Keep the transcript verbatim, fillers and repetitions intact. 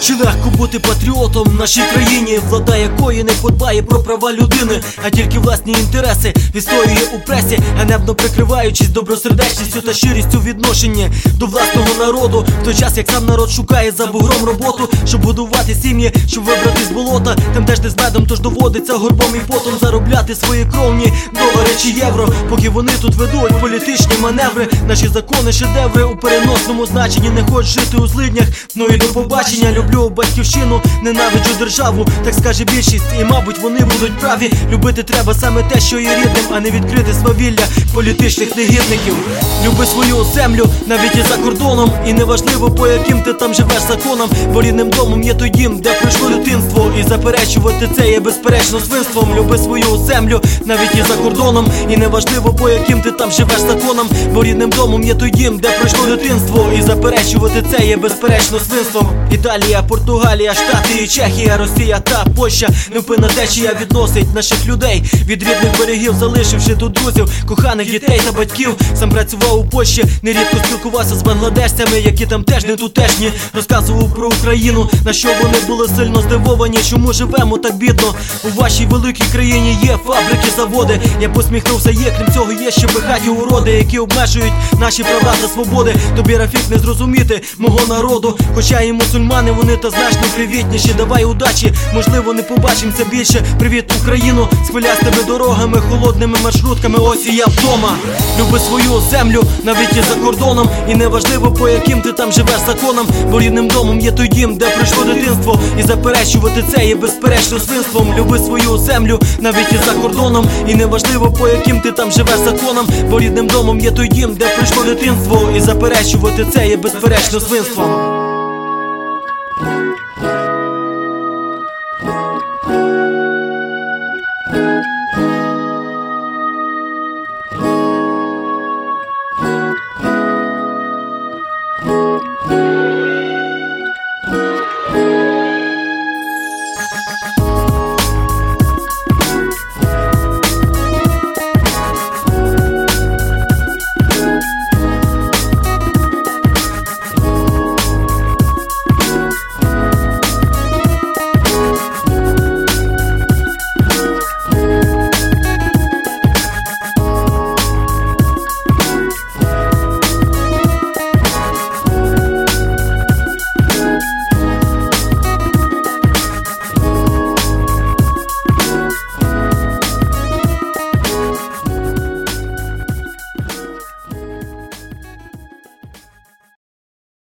Чи легко бути патріотом в нашій країні, влада якої не подбає про права людини, а тільки власні інтереси відстоює у пресі, ганебно прикриваючись добросердечністю та щирістю відношення до власного народу, в той час як сам народ шукає за бугром роботу, щоб будувати сім'ї, щоб вибрати з болота, там теж не з медом, тож доводиться горбом і потом заробляти свої кровні долари чи євро, поки вони тут ведуть політичні маневри. Наші закони шедеври у переносному значенні, не хочеш жити у злиднях, ну і до побачення. Люблю батьківщину, ненавиджу державу, так скаже більшість, і мабуть вони будуть праві. Любити треба саме те, що є рідним, а не відкрити свавілля політичних негідників. Люби свою землю, навіть і за кордоном, і неважливо по яким ти там живеш законом, бо рідним домом є той дім, де пройшло дитинство, і заперечувати це є безперечно свинством. Люби свою землю, навіть і за кордоном, і неважливо по яким ти там живеш законом, бо рідним домом є той дім, де пройшло дитинство, і заперечувати це є безперечно свинством. Італія, Португалія, Штати і Чехія, Росія та Польща, невпинна течія відносить наших людей від рідних берегів, залишивши тут друзів, коханих дітей та батьків. Сам працював у Польщі, нерідко спілкувався з бангладешцями, які там теж не тутешні. Розказував про Україну, на що вони були сильно здивовані, чому живемо так бідно. У вашій великій країні є фабрики, заводи. Я посміхнувся, є, крім цього є ще пихаті уроди, які обмежують наші права та свободи. Тобі, Рафік, не зрозуміти мого народу, хоча і мусульмани, вони та значно привітніші. Давай удачі, можливо не побачимося більше. Привіт, Україну, з хвилястими дорогами, холодними маршрутками, ось і я вдома. Люби свою землю, навіть і за кордоном, і неважливо по яким ти там живеш законом, бо рідним домом є той дім, де пройшло дитинство, і заперечувати це є безперечно свинством. Люби свою землю, навіть і за кордоном, і неважливо по яким ти там живеш законом, бо рідним домом є той дім, де пройшло дитинство, і заперечувати це є безперечно свинством.